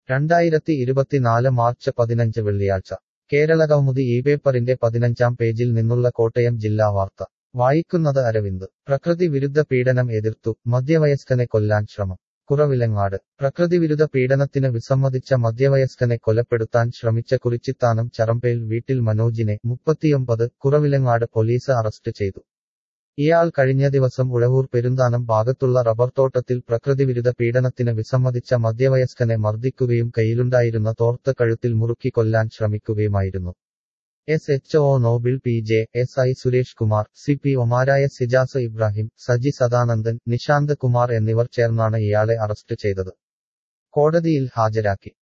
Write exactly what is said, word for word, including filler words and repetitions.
രണ്ടായിരത്തി ഇരുപത്തിനാല് മാർച്ച് പതിനഞ്ച് വെള്ളിയാഴ്ച കേരളകൗമുദി ഈ പേപ്പറിന്റെ പതിനഞ്ചാം പേജിൽ നിന്നുള്ള കോട്ടയം ജില്ലാ വാർത്ത വായിക്കുന്നത് അരവിന്ദ്. പ്രകൃതി വിരുദ്ധ പീഡനം എതിർത്തു മധ്യവയസ്കനെ കൊല്ലാൻ ശ്രമം. കുറവിലങ്ങാട്. പ്രകൃതിവിരുദ്ധ പീഡനത്തിന് വിസമ്മതിച്ച മധ്യവയസ്കനെ കൊലപ്പെടുത്താൻ ശ്രമിച്ച കുറിച്ചിത്താനം ചറമ്പേൽ വീട്ടിൽ മനോജിനെ മുപ്പത്തിയൊമ്പത് കുറവിലങ്ങാട് പോലീസ് അറസ്റ്റ് ചെയ്തു. ഇയാൾ കഴിഞ്ഞ ദിവസം ഉഴവൂർ പെരുന്താനം ഭാഗത്തുള്ള റബ്ബർ തോട്ടത്തിൽ പ്രകൃതിവിരുദ്ധ പീഡനത്തിന് വിസമ്മതിച്ച മധ്യവയസ്കനെ മർദ്ദിക്കുകയും കയ്യിലുണ്ടായിരുന്ന തോർത്ത് കഴുത്തിൽ മുറുക്കി കൊല്ലാൻ ശ്രമിക്കുകയുമായിരുന്നു. S H O Noble P J, S I Suresh Kumar, C P ഒമാരായ സിജാസ് ഇബ്രാഹിം, സജി സദാനന്ദൻ, നിശാന്ത് കുമാർ എന്നിവർ ചേർന്നാണ് ഇയാളെ അറസ്റ്റ് ചെയ്തത്. കോടതിയിൽ ഹാജരാക്കി.